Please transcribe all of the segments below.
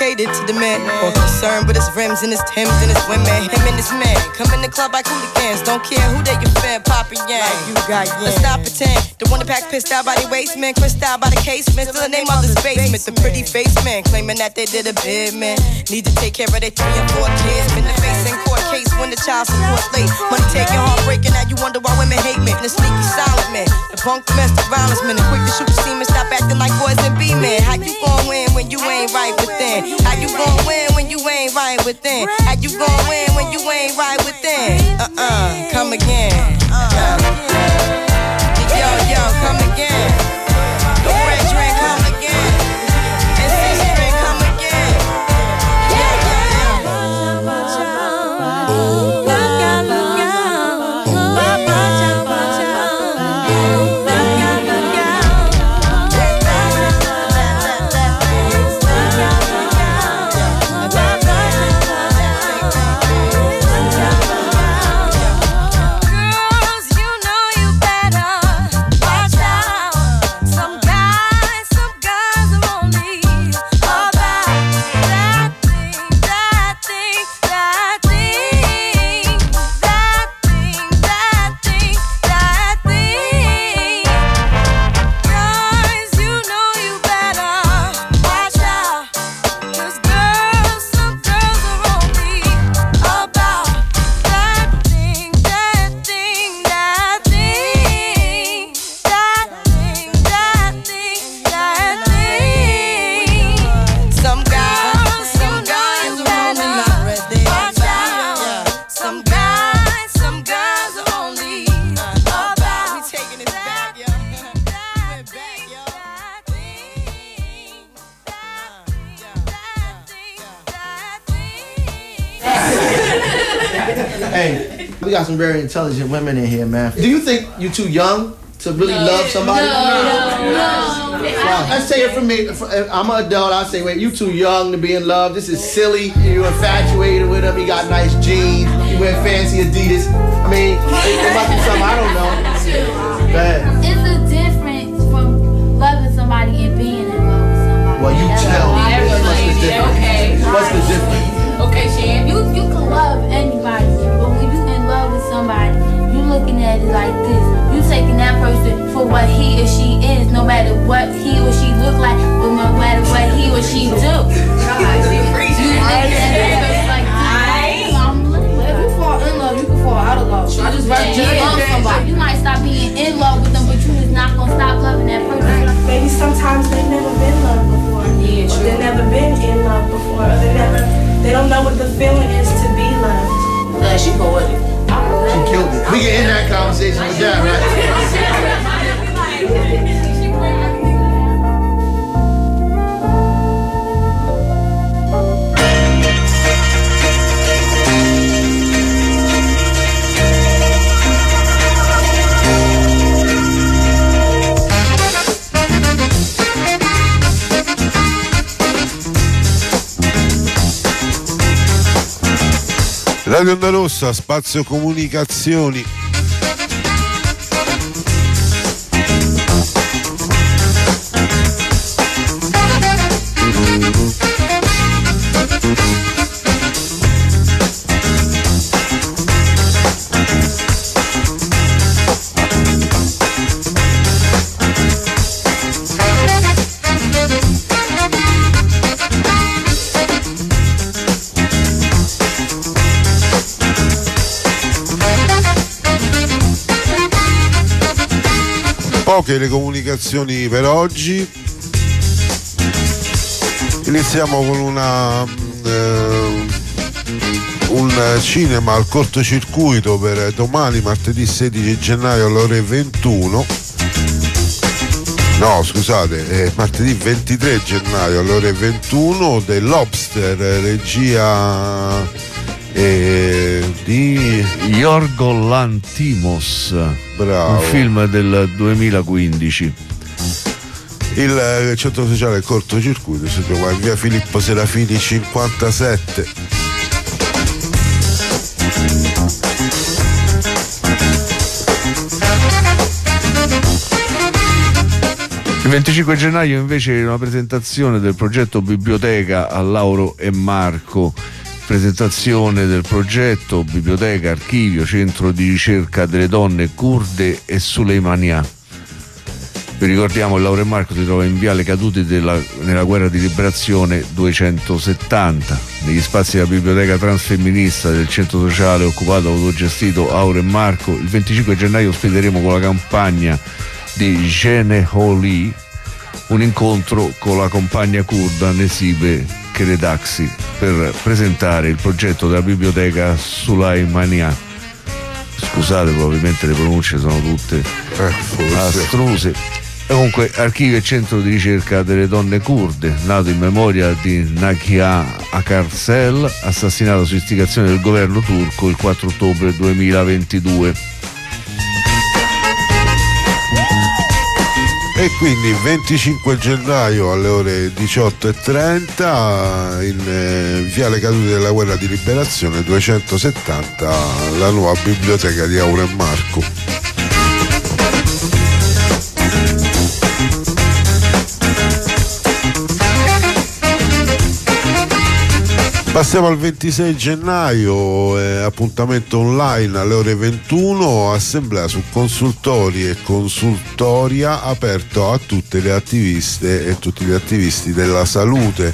catered to the man. More concerned with his rims and his Timbs and his women. Him and his man come in the club like hooligans. Don't care who they your fan, Papa Yang. Like you got Yang. Let's not pretend. The one that pack pissed out by the waist, man. Crissed out by the casement. Still the name of the basement. The pretty face man claiming that they did a bid, man. Need to take care of their 3 and 4 kids. Been the face in court case when the child support late. Money taking, heartbreaking. Now you wonder why women hate me. The sneaky silent man. The punk domestic violence man. The quick to shoot the semen. Stop acting like boys and be men. How you gon' win when you ain't right within? How you gon' win when you ain't right within? How you gon' win when you ain't right within? Come again. Yo, come again. The red drink, come again. And six drink, come again. Hey, we got some very intelligent women in here, man. Do you think you're too young to really love somebody? No. Let's say it for me. I'm an adult. I say, wait, you too young to be in love. This is silly. You're infatuated with him. He got nice jeans. You wear fancy Adidas. I mean, it must be something I don't know. Go ahead. It's a difference from loving somebody and being in love with somebody. Well, you tell me. What's the difference? Okay. What's the difference? Okay, Shan. You can love anybody, but when you in love with somebody, you looking at it like this. You taking that person for what he or she is, no matter what he or she look like, but no matter what he or she do. If you fall in love, you can fall out of love. I just love somebody. You might stop being in love with them, but you is not gonna stop loving that person. Maybe sometimes they've never been loved before. Yeah, true. They've never been in love before. They don't know what the feeling is to be loved. She poetic. She killed it. We can end that conversation with that, right? Radio Onda Rossa, Spazio Comunicazioni. Poche le comunicazioni per oggi. Iniziamo con un cinema al cortocircuito per domani, martedì 16 gennaio alle ore 21. No, scusate, martedì 23 gennaio alle ore 21, The Lobster, regia di Yorgos Lanthimos. Bravo. Un film del 2015. Il centro sociale cortocircuito si trova in via Filippo Serafini 57. Il 25 gennaio invece una presentazione del progetto Biblioteca a Lauro e Marco, presentazione del progetto Biblioteca, Archivio, Centro di Ricerca delle Donne Kurde e Suleimania. Vi ricordiamo che Lauro e Marco si trova in Viale Caduti nella guerra di liberazione 270, negli spazi della biblioteca transfemminista del centro sociale occupato autogestito Lauro e Marco. Il 25 gennaio ospiteremo con la campagna di Geneholi un incontro con la compagna kurda Nesibe Keredaksi per presentare il progetto della biblioteca Suleimania. Scusate, probabilmente le pronunce sono tutte astruse. E comunque Archivio e Centro di Ricerca delle Donne Kurde, nato in memoria di Nagia Akarsel, assassinata su istigazione del governo turco il 4 ottobre 2022. E quindi 25 gennaio alle ore 18:30 in Viale Caduti della Guerra di Liberazione 270, la nuova biblioteca di Lauro e Marco. Passiamo al 26 gennaio, appuntamento online alle ore 21, assemblea su consultori e consultoria aperto a tutte le attiviste e tutti gli attivisti della salute.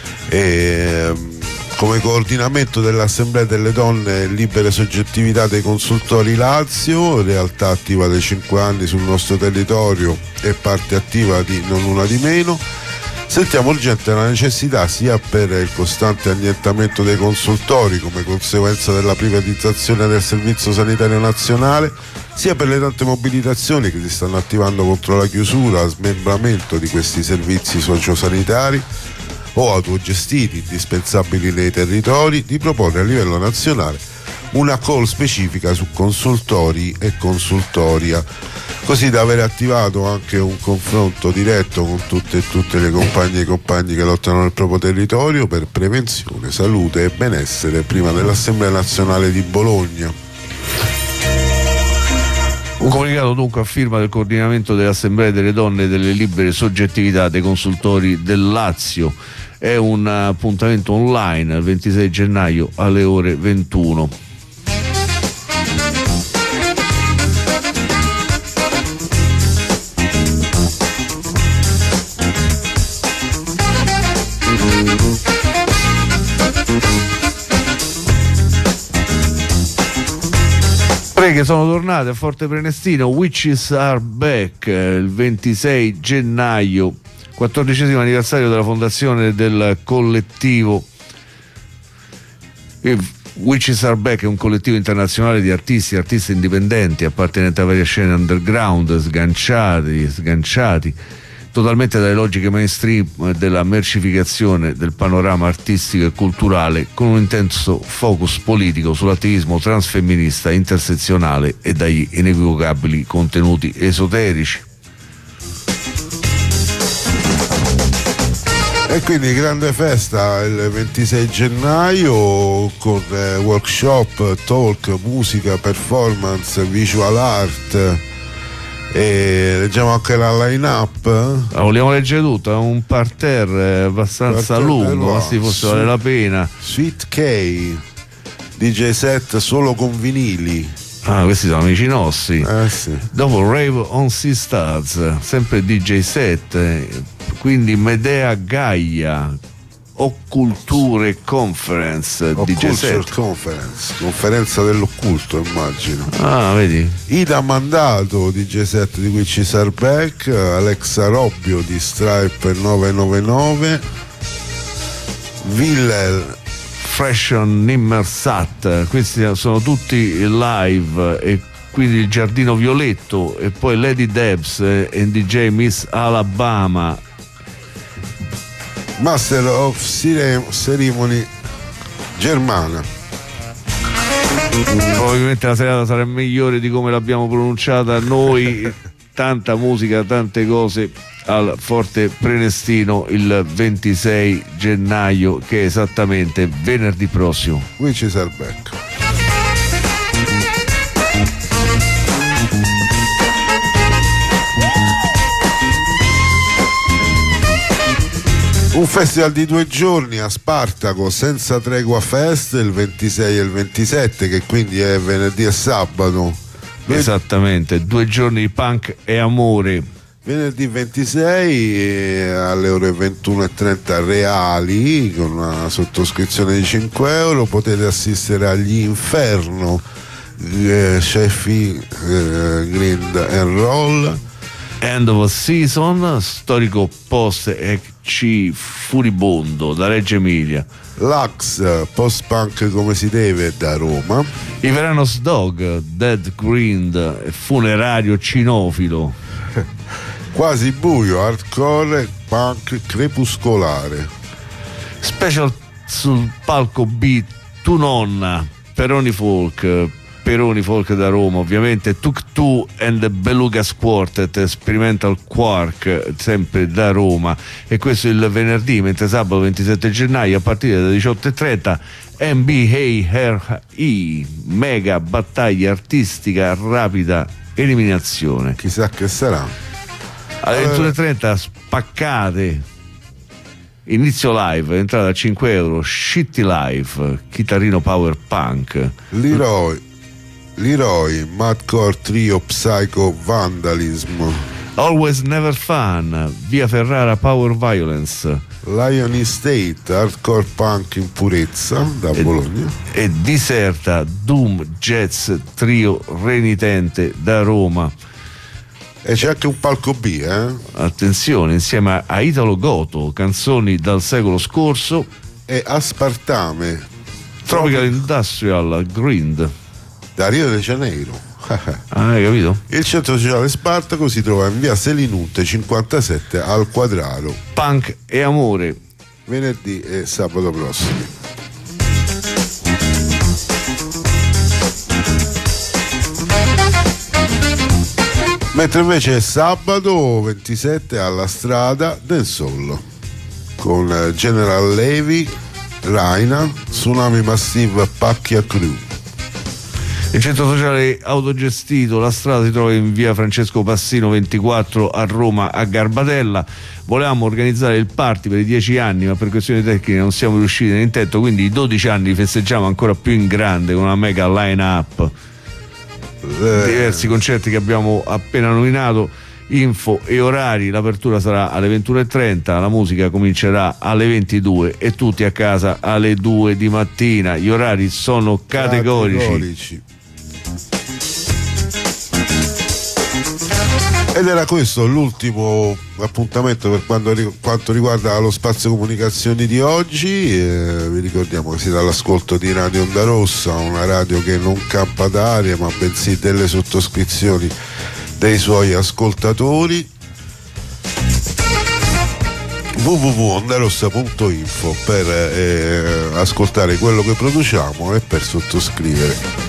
Come coordinamento dell'Assemblea delle Donne Libere Soggettività dei Consultori Lazio, realtà attiva da 5 anni sul nostro territorio e parte attiva di non una di meno, sentiamo urgente la necessità sia per il costante annientamento dei consultori come conseguenza della privatizzazione del Servizio Sanitario Nazionale, sia per le tante mobilitazioni che si stanno attivando contro la chiusura, smembramento di questi servizi sociosanitari o autogestiti indispensabili nei territori, di proporre a livello nazionale una call specifica su consultori e consultoria, così da aver attivato anche un confronto diretto con tutte e tutte le compagne e compagni che lottano nel proprio territorio per prevenzione, salute e benessere prima dell'Assemblea Nazionale di Bologna. Un comunicato dunque a firma del coordinamento delle Assemblee delle Donne e delle Libere Soggettività dei Consultori del Lazio. È un appuntamento online il 26 gennaio alle ore 21. Che sono tornate a Forte Prenestino, Witches Are Back, il 26 gennaio, 14° anniversario della fondazione del collettivo. Witches Are Back è un collettivo internazionale di artisti indipendenti appartenenti a varie scene underground, sganciati totalmente dalle logiche mainstream della mercificazione del panorama artistico e culturale, con un intenso focus politico sull'attivismo transfemminista intersezionale e dagli inequivocabili contenuti esoterici. E quindi grande festa il 26 gennaio con workshop, talk, musica, performance, visual art. E leggiamo anche la line-up. Vogliamo leggere tutto, è un parterre abbastanza lungo, ma se fosse vale la pena. Sweet K, DJ set solo con vinili. Ah, questi sono amici nostri. Sì. Dopo Rave on Sea Stars, sempre DJ set, quindi Medea Gaia, Occulture Conference, DJ set. Conference, conferenza dell'occulto, immagino. Ah, vedi? Ida Mandato, DJ set di Witches Are Back, Alexa Robbio di Stripe 999, Villel Fashion Nimmersat, questi sono tutti live, e quindi il Giardino Violetto, e poi Lady Debs e DJ Miss Alabama, Master of Ceremony Germana. Probabilmente la serata sarà migliore di come l'abbiamo pronunciata noi. Tanta musica, tante cose al Forte Prenestino il 26 gennaio, che è esattamente venerdì prossimo. Witches Are Back. Un festival di 2 giorni a Spartaco, Senza Tregua Fest, il 26 e il 27, che quindi è venerdì e sabato. Esattamente, 2 giorni di punk e amore. Venerdì 26 alle ore 21:30 reali, con una sottoscrizione di 5 euro, potete assistere agli Inferno, Sheffield Grind and Roll. End of a Season, storico post-ec furibondo da Reggio Emilia. Lux, post-punk come si deve, da Roma. I Veranos Dog, Dead Grind, funerario cinofilo. Quasi buio, hardcore, punk crepuscolare. Special sul palco B, Tu Nonna, Peroni Folk da Roma, ovviamente, Tuk and the Belugas Quartet, Experimental Quark, sempre da Roma, e questo il venerdì, mentre sabato 27 gennaio a partire dalle 18:30 MBA mega battaglia artistica rapida eliminazione. Chissà che sarà. Alle 21:30 spaccate, inizio live, entrata a 5 euro, Shitty Live, chitarrino power punk. Leroy, Madcore Trio, Psycho Vandalism. Always Never Fun, via Ferrara Power Violence. Lion Estate, hardcore punk in purezza, da Bologna. E Diserta, Doom Jazz Trio renitente da Roma. E c'è anche un palco B, Attenzione, insieme a Italo Goto, canzoni dal secolo scorso. E Aspartame, Tropical Industrial Grind da Rio de Janeiro. Hai capito? Il centro sociale Spartaco si trova in via Selinunte 57 al Quadraro. Punk e amore, venerdì e sabato prossimi. Mentre invece è sabato 27 alla Strada del Sol con General Levy, Raina, Tsunami Massive, Pacchia Crew. Il centro sociale autogestito La Strada si trova in via Francesco Passino 24 a Roma, a Garbatella. Volevamo organizzare il party per i 10 anni, ma per questioni tecniche non siamo riusciti nell'intento, quindi i 12 anni li festeggiamo ancora più in grande con una mega line-up. Diversi concerti che abbiamo appena nominato, info e orari: l'apertura sarà alle 21:30, la musica comincerà alle 22 e tutti a casa alle 2 di mattina. Gli orari sono categorici. Ed era questo l'ultimo appuntamento per quanto riguarda lo spazio comunicazioni di oggi. Vi ricordiamo che siete all'ascolto di Radio Onda Rossa, una radio che non campa d'aria ma bensì delle sottoscrizioni dei suoi ascoltatori. www.ondarossa.info per ascoltare quello che produciamo e per sottoscrivere.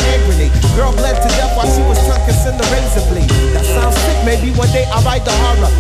Girl bled to death while she was tongue kissing the razor blade. That sounds sick, maybe one day I'll write the horror.